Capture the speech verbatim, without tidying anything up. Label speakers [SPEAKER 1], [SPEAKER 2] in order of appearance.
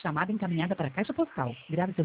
[SPEAKER 1] Chamada encaminhada para a caixa postal. Grave seu